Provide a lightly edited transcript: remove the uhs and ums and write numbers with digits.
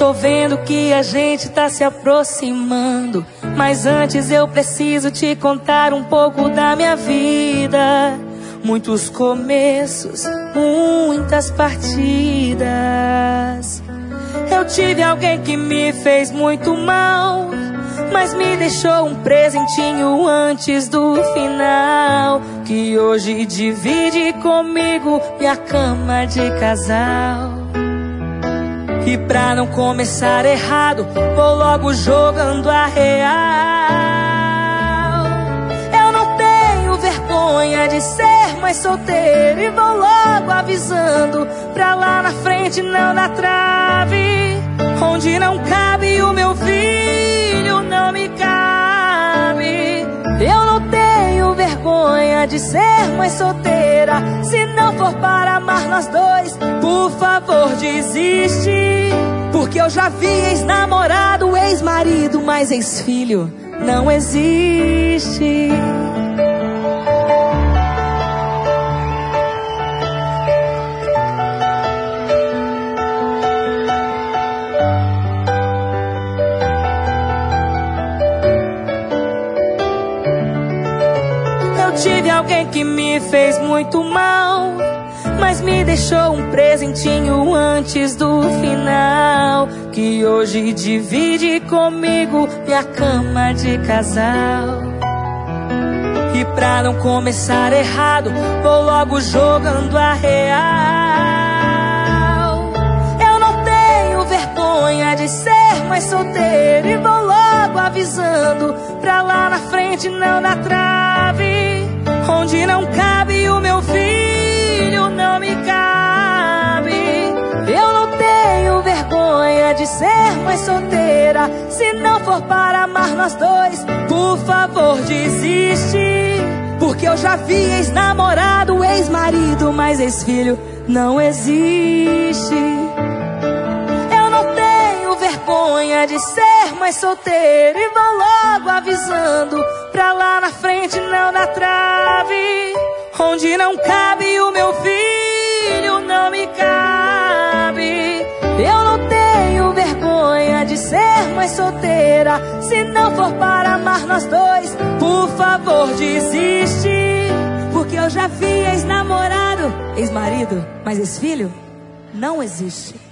Tô vendo que a gente tá se aproximando, mas antes eu preciso te contar um pouco da minha vida. Muitos começos, muitas partidas. Eu tive alguém que me fez muito mal, mas me deixou um presentinho antes do final, que hoje divide comigo minha cama de casal. E pra não começar errado, vou logo jogando a real. Eu não tenho vergonha de ser mais solteiro, e vou logo avisando, pra lá na frente não dar trave. Onde não cabe o meu filho, não me cabe. Eu não tenho vergonha de ser mais solteira. Se não for para amar nós dois, por favor desiste. Porque eu já vi ex-namorado, ex-marido, mas ex-filho não existe. Tive alguém que me fez muito mal, mas me deixou um presentinho antes do final, que hoje divide comigo minha cama de casal. E pra não começar errado, vou logo jogando a real. Eu não tenho vergonha de ser mais solteiro, e vou logo avisando, pra lá na frente não dar trave. Onde não cabe o meu filho, não me cabe. Eu não tenho vergonha de ser mais solteira. Se não for para amar nós dois, por favor desiste. Porque eu já vi ex-namorado, ex-marido, mas ex-filho não existe. Eu não tenho vergonha de ser mais solteiro, e vou logo avisando, pra lá na frente não dar trave. Onde não cabe o meu filho, não me cabe. Eu não tenho vergonha de ser mais solteira. Se não for para amar nós dois, por favor desiste. Porque eu já vi ex-namorado, ex-marido, mas ex-filho não existe.